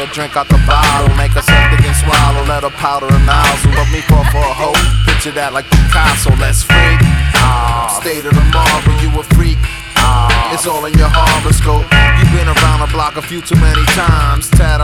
a drink out the bottle, make her septic and swallow, let her powder a nozzle. But me fall for a hoe, picture that like Picasso, let's freak. State of tomorrow, you a freak. It's all in your horoscope. You've been around the block a few too many times.